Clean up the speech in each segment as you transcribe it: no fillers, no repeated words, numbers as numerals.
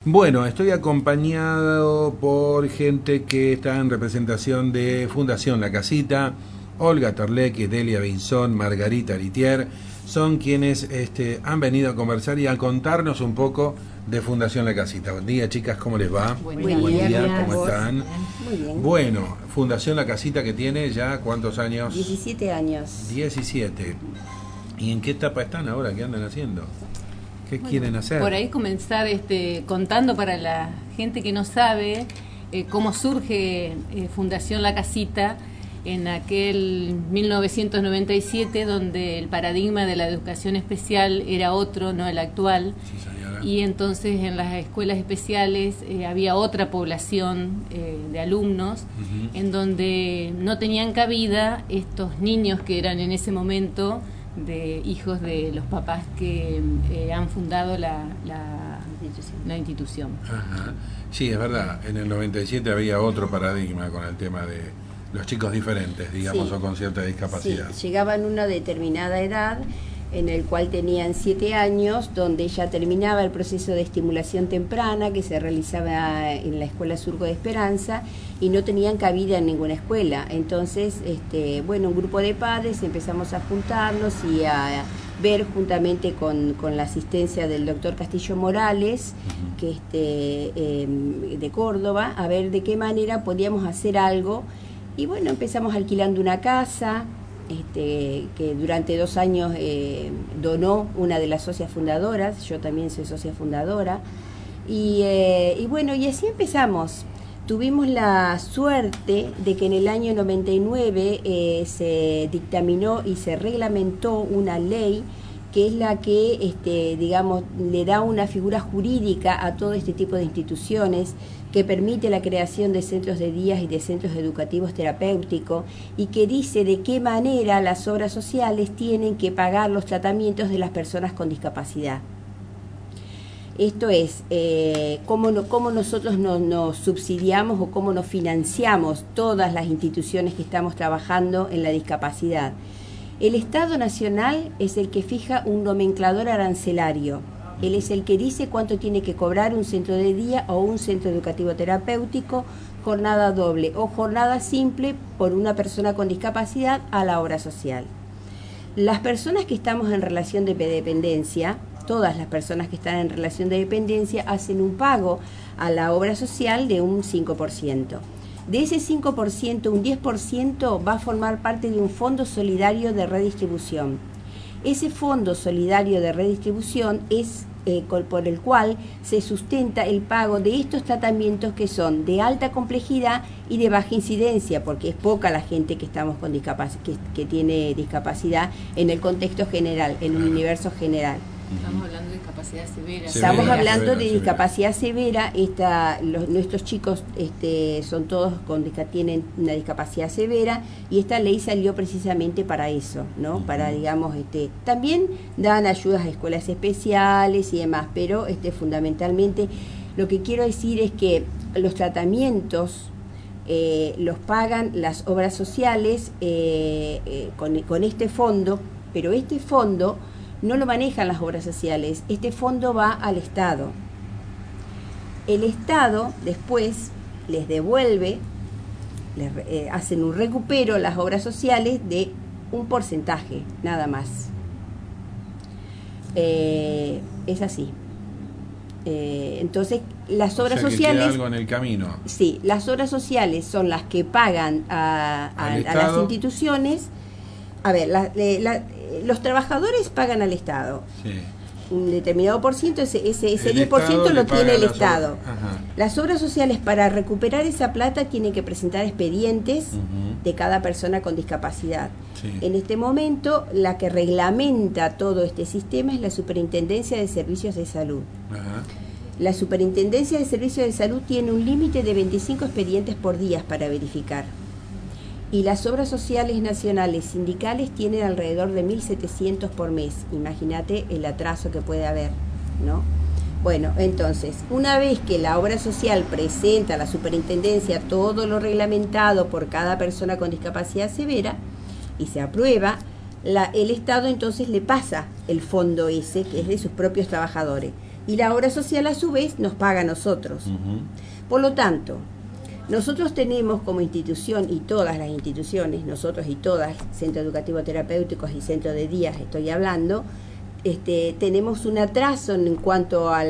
Bueno, estoy acompañado por gente que está en representación de Fundación La Casita. Olga Torleque, Delia Binzón, Margarita Litier, son quienes han venido a conversar y a contarnos un poco de Fundación La Casita. Buen día, chicas, ¿cómo les va? Buen día, ¿cómo están? Muy bien. Bueno, Fundación La Casita, que tiene ya ¿cuántos años? 17 años. 17. ¿Y en qué etapa están ahora? ¿Qué andan haciendo? ¿Qué quieren hacer? Por ahí comenzar contando para la gente que no sabe cómo surge Fundación La Casita en aquel 1997, donde el paradigma de la educación especial era otro, no el actual. Sí, señora. Y entonces en las escuelas especiales había otra población de alumnos, en donde no tenían cabida estos niños que eran en ese momento de hijos de los papás que han fundado la institución. Ajá. Sí, es verdad, en el 97 había otro paradigma con el tema de los chicos diferentes, digamos, Sí. o con cierta discapacidad. Sí, llegaban a una determinada edad en el cual tenían 7 años, donde ya terminaba el proceso de estimulación temprana que se realizaba en la Escuela Surco de Esperanza y no tenían cabida en ninguna escuela. Entonces, un grupo de padres empezamos a juntarnos y a ver juntamente con la asistencia del doctor Castillo Morales, que de Córdoba, a ver de qué manera podíamos hacer algo. Y bueno, empezamos alquilando una casa, que durante 2 años donó una de las socias fundadoras. Yo también soy socia fundadora. Y así empezamos. Tuvimos la suerte de que en el año 99 se dictaminó y se reglamentó una ley que es la que, le da una figura jurídica a todo este tipo de instituciones, que permite la creación de centros de días y de centros educativos terapéuticos, y que dice de qué manera las obras sociales tienen que pagar los tratamientos de las personas con discapacidad. Esto es, cómo nosotros nos subsidiamos o cómo nos financiamos todas las instituciones que estamos trabajando en la discapacidad. El Estado Nacional es el que fija un nomenclador arancelario. Él es el que dice cuánto tiene que cobrar un centro de día o un centro educativo terapéutico, jornada doble o jornada simple por una persona con discapacidad a la obra social. Las personas que estamos en relación de dependencia, todas las personas que están en relación de dependencia, hacen un pago a la obra social de un 5%. De ese 5%, un 10% va a formar parte de un fondo solidario de redistribución. Ese fondo solidario de redistribución es por el cual se sustenta el pago de estos tratamientos que son de alta complejidad y de baja incidencia, porque es poca la gente que estamos con que tiene discapacidad en el contexto general, en un universo general. Estamos hablando de discapacidad severa. Estamos hablando de discapacidad severa. Nuestros chicos son todos tienen una discapacidad severa, y esta ley salió precisamente para eso, ¿no? Para, también dan ayudas a escuelas especiales y demás, pero fundamentalmente lo que quiero decir es que los tratamientos los pagan las obras sociales con este fondo, pero este fondo no lo manejan las obras sociales. Este fondo va al Estado. El Estado después les devuelve, hacen un recupero las obras sociales de un porcentaje, nada más. Es así. Entonces, las obras sociales... Queda algo en el camino. Sí, las obras sociales son las que pagan a las instituciones. A ver, los trabajadores pagan al Estado. Sí. Un determinado por ciento, ese 10% lo tiene el Estado. Las obras sociales, para recuperar esa plata, tienen que presentar expedientes de cada persona con discapacidad. Sí. En este momento, la que reglamenta todo este sistema es la Superintendencia de Servicios de Salud. La Superintendencia de Servicios de Salud tiene un límite de 25 expedientes por día para verificar. Y las obras sociales nacionales sindicales tienen alrededor de 1.700 por mes. Imagínate el atraso que puede haber, ¿no? Bueno, entonces, una vez que la obra social presenta a la superintendencia todo lo reglamentado por cada persona con discapacidad severa y se aprueba, el Estado entonces le pasa el fondo ese, que es de sus propios trabajadores. Y la obra social a su vez nos paga a nosotros. Por lo tanto, nosotros tenemos como institución, y todas las instituciones, nosotros y todas, centros educativos terapéuticos y centros de días, estoy hablando, tenemos un atraso en cuanto a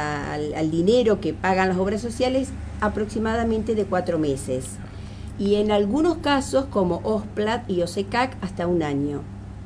al dinero que pagan las obras sociales, aproximadamente de 4 meses. Y en algunos casos, como OSPLAT y OSECAC, hasta 1 año.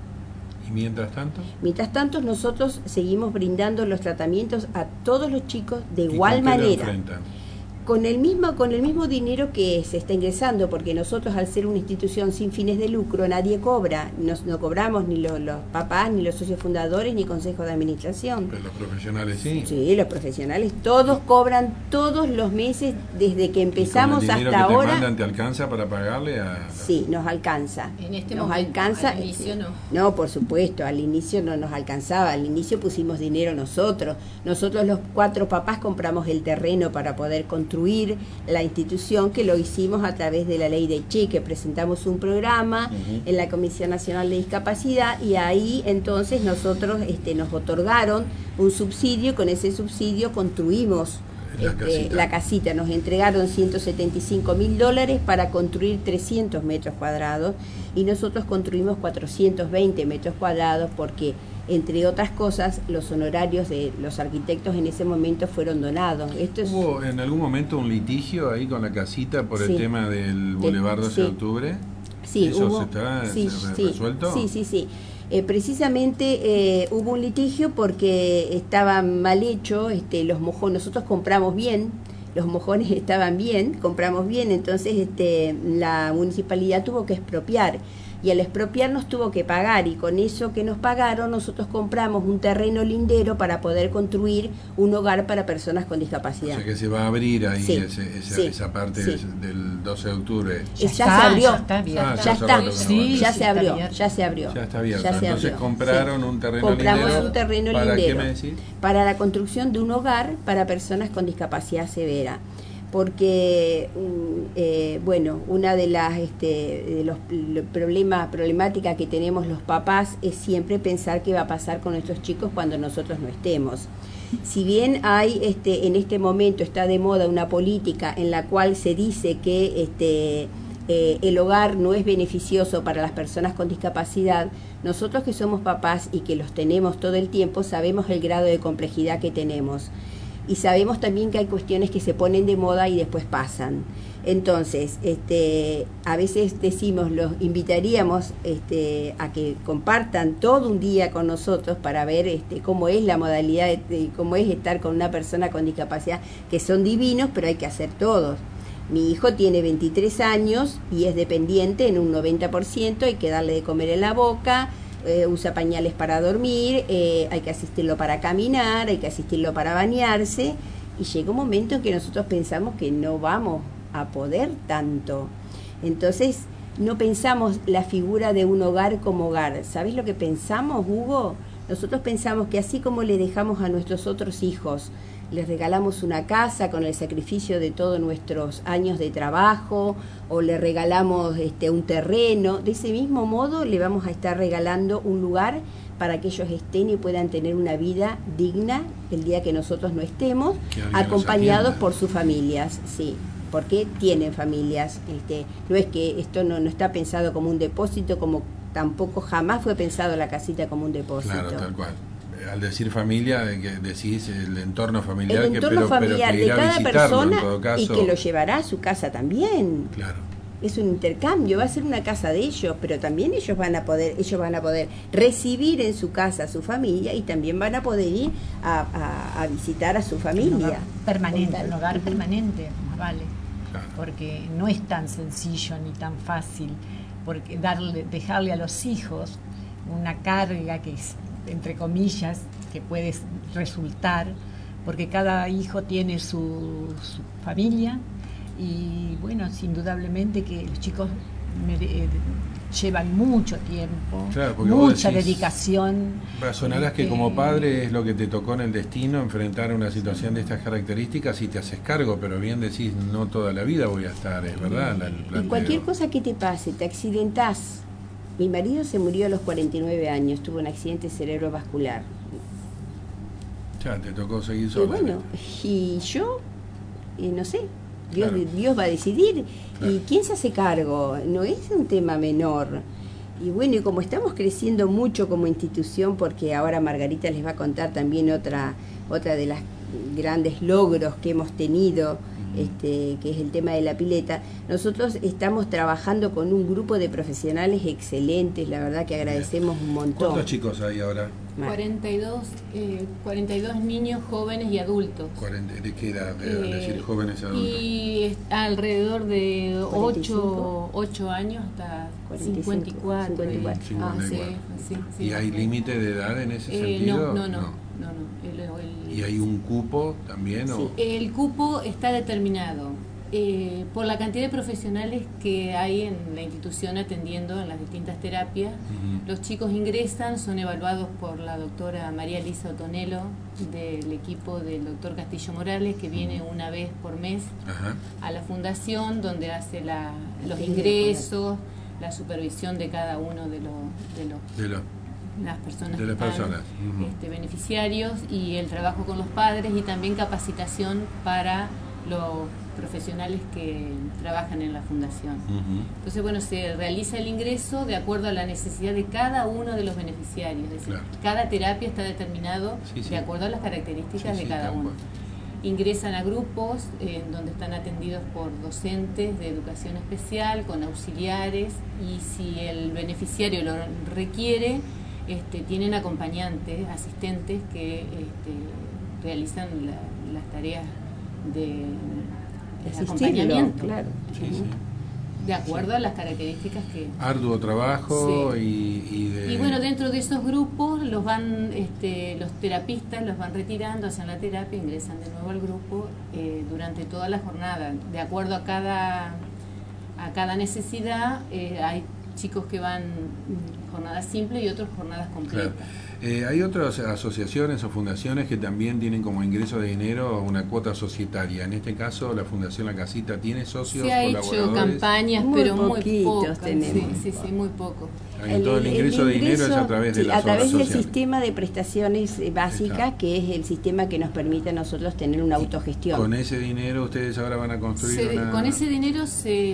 ¿Y mientras tanto? Mientras tanto, nosotros seguimos brindando los tratamientos a todos los chicos de igual manera. Con el mismo dinero que se está ingresando, porque nosotros, al ser una institución sin fines de lucro, nadie cobra, no cobramos ni los papás, ni los socios fundadores, ni consejos de administración. Pero los profesionales sí. Sí, los profesionales todos cobran todos los meses desde que empezamos hasta ahora. ¿El dinero que te mandan te alcanza para pagarle a...? Sí, nos alcanza. En este nos momento, alcanza, al inicio no. No, por supuesto, al inicio no nos alcanzaba, al inicio pusimos dinero nosotros. Nosotros los 4 papás compramos el terreno para poder construir la institución, que lo hicimos a través de la ley de Che, que presentamos un programa en la Comisión Nacional de Discapacidad, y ahí entonces nosotros nos otorgaron un subsidio, con ese subsidio construimos la casita. Nos entregaron $175.000 para construir 300 metros cuadrados y nosotros construimos 420 metros cuadrados porque, entre otras cosas, los honorarios de los arquitectos en ese momento fueron donados. ¿Hubo en algún momento un litigio ahí con la casita por el tema del Boulevard 12 de Octubre? Sí, ¿Eso se resuelto? Sí. Precisamente hubo un litigio porque estaba mal hecho, los mojones, nosotros compramos bien, los mojones estaban bien, compramos bien, entonces la municipalidad tuvo que expropiar. Y al expropiar nos tuvo que pagar, y con eso que nos pagaron nosotros compramos un terreno lindero para poder construir un hogar para personas con discapacidad. O sea que se va a abrir ahí esa parte del 12 de octubre. Ya se abrió. Ya se abrió. Ya está abierto. Entonces compraron un terreno compramos lindero. Un terreno ¿Para lindero, qué me decís? Para la construcción de un hogar para personas con discapacidad severa. Porque una de las problemáticas que tenemos los papás es siempre pensar qué va a pasar con nuestros chicos cuando nosotros no estemos. Si bien hay en este momento está de moda una política en la cual se dice que el hogar no es beneficioso para las personas con discapacidad, nosotros que somos papás y que los tenemos todo el tiempo sabemos el grado de complejidad que tenemos. Y sabemos también que hay cuestiones que se ponen de moda y después pasan. Entonces, a veces los invitaríamos a que compartan todo un día con nosotros para ver cómo es la modalidad, cómo es estar con una persona con discapacidad, que son divinos, pero hay que hacer todos. Mi hijo tiene 23 años y es dependiente en un 90%, hay que darle de comer en la boca, usa pañales para dormir, hay que asistirlo para caminar, hay que asistirlo para bañarse, y llega un momento en que nosotros pensamos que no vamos a poder tanto. Entonces no pensamos la figura de un hogar como hogar. ¿Sabes lo que pensamos, Hugo? Nosotros pensamos que así como le dejamos a nuestros otros hijos, les regalamos una casa con el sacrificio de todos nuestros años de trabajo, o le regalamos un terreno, de ese mismo modo le vamos a estar regalando un lugar para que ellos estén y puedan tener una vida digna el día que nosotros no estemos, acompañados por sus familias, sí, porque tienen familias. No es que esto no está pensado como un depósito, como tampoco jamás fue pensado la casita como un depósito. Claro, tal cual. Al decir familia, decís el entorno familiar, el entorno familiar pero de cada persona, en todo caso, y que lo llevará a su casa también. Claro. Es un intercambio, va a ser una casa de ellos, pero también ellos van a poder recibir en su casa a su familia, y también van a poder ir a visitar a su familia. Un hogar permanente, más vale. Claro. Porque no es tan sencillo ni tan fácil, porque dejarle a los hijos una carga que es, entre comillas, que puede resultar, porque cada hijo tiene su familia, y bueno, indudablemente que los chicos llevan mucho tiempo, claro, mucha dedicación. Razonarás que como padre es lo que te tocó en el destino, enfrentar una situación de estas características, y te haces cargo, pero bien decís, no toda la vida voy a estar, es verdad. Y cualquier cosa que te pase, te accidentás. Mi marido se murió a los 49 años, tuvo un accidente cerebrovascular. Ya, te tocó seguir Y sola. bueno, y yo, no sé, Claro. Dios va a decidir. Claro. ¿Y quién se hace cargo? No es un tema menor. Y bueno, y como estamos creciendo mucho como institución, porque ahora Margarita les va a contar también otra de las grandes logros que hemos tenido, que es el tema de la pileta, nosotros estamos trabajando con un grupo de profesionales excelentes, la verdad que agradecemos un montón. ¿Cuántos chicos hay ahora? 42 niños, jóvenes y adultos. ¿De qué edad? Es decir, jóvenes y adultos. Y alrededor de 45. 8 años hasta 45, 54. 54. Ah, sí, 54. sí, ¿Y hay límite de edad en ese sentido? No. ¿Y hay un cupo también? Sí. ¿O? El cupo está determinado por la cantidad de profesionales que hay en la institución atendiendo en las distintas terapias. Los chicos ingresan, son evaluados por la doctora María Elisa Otonelo del equipo del doctor Castillo Morales, que viene una vez por mes a la fundación, donde hace los ingresos, la supervisión de cada uno de las personas que están beneficiarios, y el trabajo con los padres, y también capacitación para los profesionales que trabajan en la fundación. Entonces, bueno, se realiza el ingreso de acuerdo a la necesidad de cada uno de los beneficiarios, es decir, cada terapia está determinado de acuerdo a las características de cada uno. Ingresan a grupos donde están atendidos por docentes de educación especial, con auxiliares, y si el beneficiario lo requiere, tienen acompañantes, asistentes que realizan las tareas de acompañamiento, claro. de acuerdo a las características que... Arduo trabajo y bueno, dentro de esos grupos los van los terapistas los van retirando, hacen la terapia, ingresan de nuevo al grupo durante toda la jornada, de acuerdo a cada necesidad. Hay chicos que van jornadas simples y otros jornadas completas. Hay otras asociaciones o fundaciones que también tienen como ingreso de dinero una cuota societaria. En este caso, la Fundación La Casita tiene socios, se ha colaboradores. hecho campañas, muy pero muy pocos tenemos. Sí, muy poco. Todo el ingreso de dinero es a través de las a través obras del sociales. sistema de prestaciones básicas, que es el sistema que nos permite a nosotros tener una autogestión. Con ese dinero ustedes ahora van a construir con ese dinero se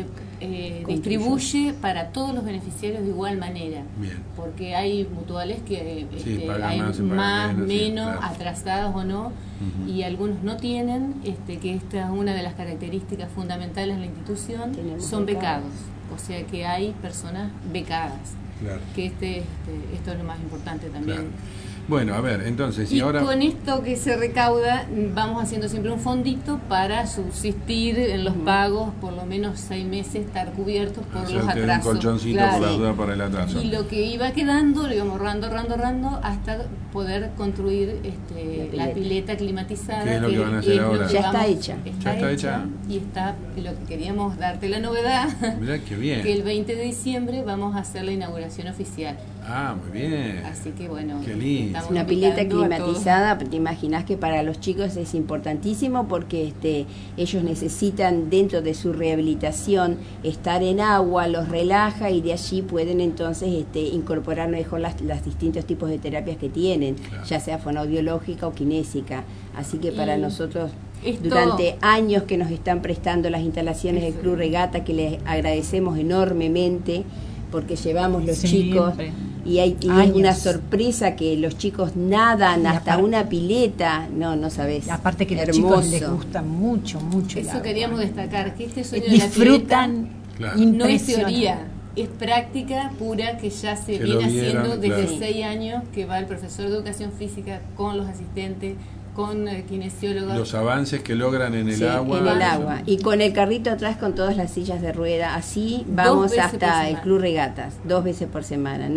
distribuye para todos los beneficiarios de igual manera. Bien. Porque hay mutuales que pagan hay más, menos, claro. atrasados o no, y algunos no tienen, que esta es una de las características fundamentales de la institución. Tenemos son becados, o sea que hay personas becadas. Claro. Que esto es lo más importante también. Claro. Bueno, a ver, entonces, Y ahora... con esto que se recauda, vamos haciendo siempre un fondito para subsistir en los pagos, por lo menos 6 meses, estar cubiertos por los atrasos. Un colchoncito por la duda para el atraso. Y lo que iba quedando, lo íbamos ahorrando, hasta poder construir la pileta climatizada. ¿Qué es lo que van a hacer ahora? Ya está hecha. ¿Ya está hecha? Y está lo que queríamos darte la novedad. Mirá qué bien. Que el 20 de diciembre vamos a hacer la inauguración oficial. Ah, muy bien. Así que bueno, qué lindo. Una pileta climatizada, te imaginas que para los chicos es importantísimo, porque ellos necesitan, dentro de su rehabilitación, estar en agua, los relaja, y de allí pueden entonces incorporar mejor las distintos tipos de terapias que tienen, Claro. ya sea fonoaudiológica o kinésica. Así que para nosotros, esto, durante años que nos están prestando las instalaciones del Club Regata, que les agradecemos enormemente, porque llevamos los chicos y es una sorpresa que los chicos nadan hasta una pileta, no sabés. Y aparte que hermoso. los chicos les gusta mucho el eso agua. Queríamos destacar, que este sueño de la Disfrutan, pileta Claro. no es teoría, es práctica pura, que ya se Que viene lo vieron, haciendo desde claro. 6 años, que va el profesor de educación física con los asistentes, con kinesiólogos. Los avances que logran en el agua. En el agua. Y con el carrito atrás, con todas las sillas de rueda, así vamos hasta el Club Regatas, 2 veces por semana.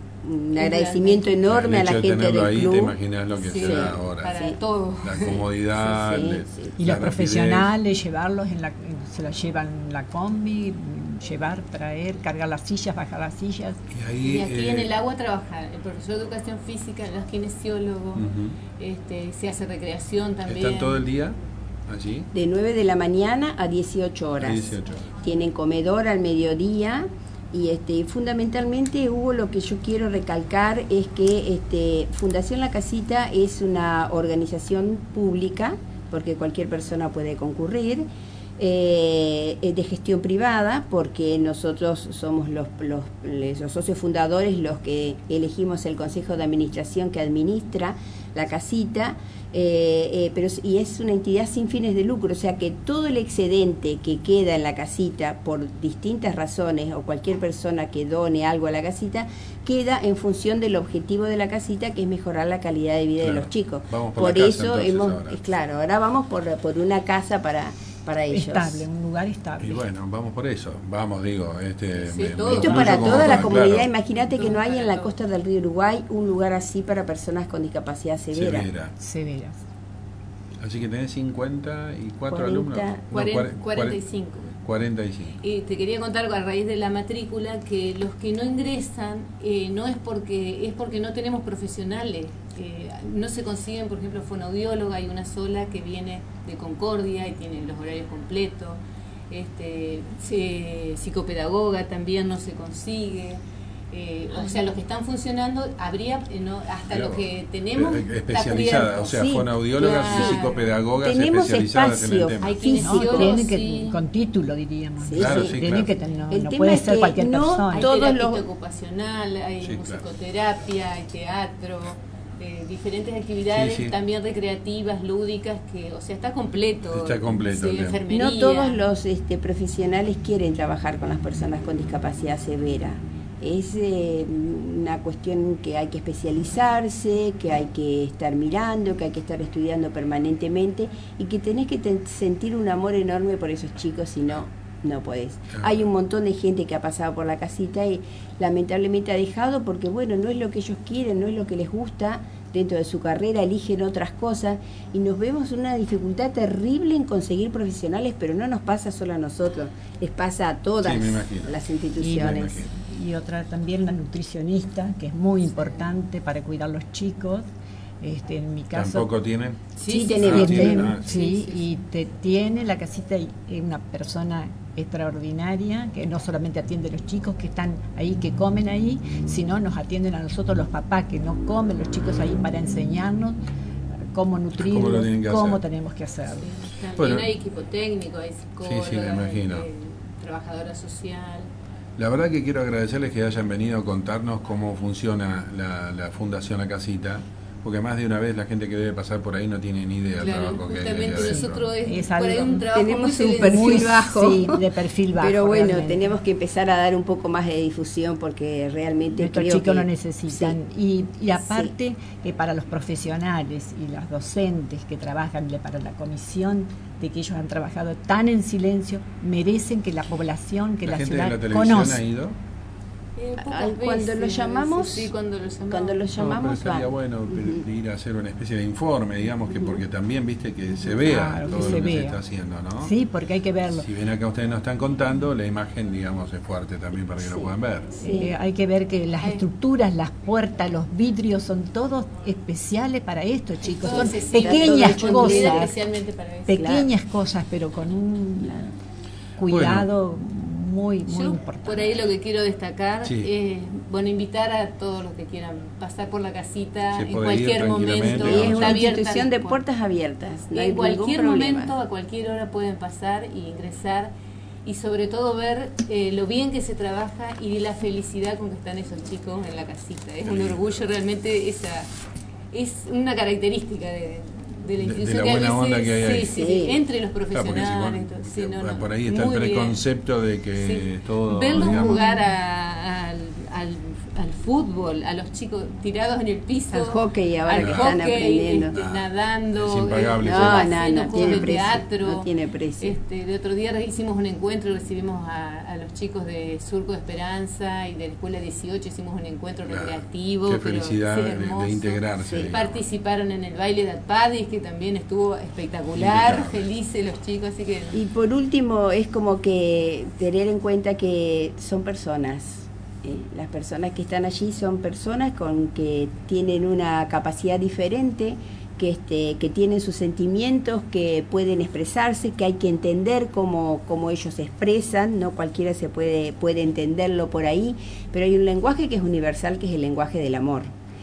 Un agradecimiento enorme a la gente del ahí, club. Te imaginas lo que será ahora. Para todos. La comodidad. Y la los profesionales, llevarlos se los llevan en la combi, llevar, traer, cargar las sillas, bajar las sillas. Y aquí en el agua trabaja el profesor de educación física, los kinesiólogos, se hace recreación también. ¿Están todo el día allí? De 9 de la mañana a 18 horas. 18 horas. Tienen comedor al mediodía, Y fundamentalmente, Hugo, lo que yo quiero recalcar es que Fundación La Casita es una organización pública, porque cualquier persona puede concurrir, de gestión privada, porque nosotros somos los socios fundadores los que elegimos el Consejo de Administración que administra la casita, y es una entidad sin fines de lucro, o sea que todo el excedente que queda en la casita por distintas razones, o cualquier persona que done algo a la casita, queda en función del objetivo de la casita, que es mejorar la calidad de vida de los chicos. Vamos por la eso casa, hemos, ahora. Claro, ahora vamos por una casa para ellos. Estable, un lugar estable. Y bueno, vamos por eso. Vamos, digo, Esto para toda la comunidad. Imagínate que no hay en la costa del río Uruguay un lugar así para personas con discapacidad severa. Severas. Así que tenés 54 40, alumnos. 45. 45. Y te quería contar a raíz de la matrícula que los que no ingresan no es porque no tenemos profesionales. No se consiguen, por ejemplo, fonoaudióloga, hay una sola que viene de Concordia y tiene los horarios completos. Psicopedagoga también no se consigue. O sea, los que están funcionando, habría, hasta los que tenemos especializada, o sea, sí, fonoaudiólogas y psicopedagogas tenemos especializadas en el espacio. tema. Hay Físico, tiene que, con título, diríamos. Sí, claro, sí. sí, Tiene claro. que no, El no tema puede es ser que cualquier no persona. Hay todos terapia los- ocupacional, hay Sí, claro. musicoterapia, hay teatro, diferentes actividades Sí, sí. también recreativas, lúdicas, que, o sea, está completo. Está completo, Sí, bien. enfermería. No todos los profesionales quieren trabajar con las personas con discapacidad severa. Es una cuestión que hay que especializarse, que hay que estar mirando, que hay que estar estudiando permanentemente y que tenés que sentir un amor enorme por esos chicos, si no, no podés. Hay un montón de gente que ha pasado por la casita y lamentablemente ha dejado porque, bueno, no es lo que ellos quieren, no es lo que les gusta. Dentro de su carrera eligen otras cosas y nos vemos una dificultad terrible en conseguir profesionales, pero no nos pasa solo a nosotros, les pasa a todas Sí, me imagino. las Y, instituciones. y otra también la nutricionista, que es muy importante para cuidar los chicos. En mi caso ¿Tampoco tienen? Sí, tenemos. tienen. sí, y tiene la casita y una persona extraordinaria que no solamente atiende a los chicos que están ahí, que comen ahí, sino nos atienden a nosotros los papás que no comen, los chicos ahí para enseñarnos cómo nutrirlos, ¿Cómo lo tienen que cómo hacer? tenemos que hacerlo. También Bueno. hay equipo técnico, hay psicóloga, Sí, me imagino. Trabajadora social. La verdad que quiero agradecerles que hayan venido a contarnos cómo funciona la Fundación La Casita, porque más de una vez la gente que debe pasar por ahí no tiene ni idea del Claro, trabajo que hay justamente ahí adentro. nosotros Es por ahí algo- un trabajo tenemos muy un silencioso. perfil Muy, bajo. sí, de perfil bajo. Pero bueno, realmente. tenemos que empezar a dar un poco más de difusión porque realmente Nuestros creo chicos que lo necesitan. sí. Y aparte, que para los profesionales y los docentes que trabajan para la comisión, de que ellos han trabajado tan en silencio, merecen que la población, que la gente de ciudad la televisión conozca. ha ido. Pocas Cuando veces, lo llamamos, sí, cuando lo llamamos. cuando lo No, pero llamamos estaría van. bueno ir a hacer una especie de informe, digamos, que porque también, viste, que se vea Claro, que todo se lo que se vea. está haciendo, ¿no? Sí, porque hay que verlo. Si ven acá ustedes nos están contando, la imagen, digamos, es fuerte también para que lo puedan ver. Sí. Hay que ver que las estructuras, las puertas, los vidrios son todos especiales para esto, chicos. Todo Son se sigue, pequeñas todo construido cosas, especialmente para eso. pequeñas cosas, pero con un cuidado muy Yo, importante. por ahí lo que quiero destacar Sí. es, bueno, invitar a todos los que quieran pasar por la casita Se en puede ir cualquier tranquilamente, momento. Y es Está una abierta institución de la puertas abiertas, no hay en ningún cualquier problema. momento, a cualquier hora pueden pasar y ingresar y sobre todo ver lo bien que se trabaja y la felicidad con que están esos chicos en la casita. Es un orgullo realmente, esa es una característica de la institución. la que a buena veces- onda que hay ahí. sí, sí, entre los Claro, porque si profesionales. vos- todo, sí, no, no, por ahí está el muy bien. preconcepto de que Sí. todo, Verlos digamos, jugar al fútbol, a los chicos tirados en el piso, Al hockey ahora al que están hockey, aprendiendo. nadando, Es impagable No, eso. haciendo no juegos tiene de precio, teatro. no tiene precio. De otro día hicimos un encuentro, recibimos a los chicos de Surco de Esperanza y de la Escuela 18, hicimos un encuentro Claro. recreativo. Qué pero, felicidad sí, de hermoso. integrarse. Sí. digamos. Participaron en el baile de Atpadis, que también estuvo espectacular, Impecable. felices los chicos, así que... Y por último, es como que tener en cuenta que son personas. Las personas que están allí son personas con que tienen una capacidad diferente, que tienen sus sentimientos, que pueden expresarse, que hay que entender cómo ellos se expresan, no cualquiera puede entenderlo por ahí, pero hay un lenguaje que es universal, que es el lenguaje del amor.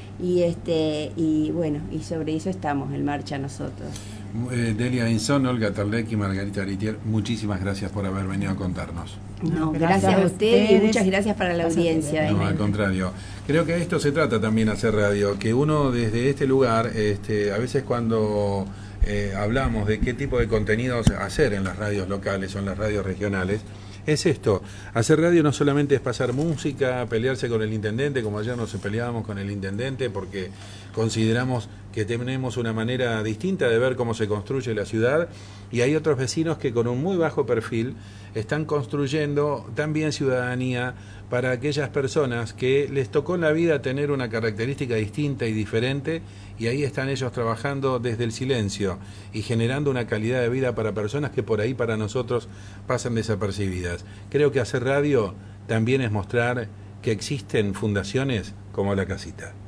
Y bueno, y sobre eso estamos en marcha nosotros. Delia Vinzón, Olga Terlecki y Margarita Aritier, muchísimas gracias por haber venido a contarnos. No, gracias a ustedes y muchas gracias para la audiencia. No, al contrario. Creo que esto se trata también, hacer radio, que uno desde este lugar, a veces cuando hablamos de qué tipo de contenidos hacer en las radios locales o en las radios regionales, es esto: hacer radio no solamente es pasar música, pelearse con el intendente, como ayer nos peleábamos con el intendente porque consideramos que tenemos una manera distinta de ver cómo se construye la ciudad, y hay otros vecinos que con un muy bajo perfil están construyendo también ciudadanía para aquellas personas que les tocó en la vida tener una característica distinta y diferente, y ahí están ellos trabajando desde el silencio y generando una calidad de vida para personas que por ahí para nosotros pasan desapercibidas. Creo que hacer radio también es mostrar que existen fundaciones como La Casita.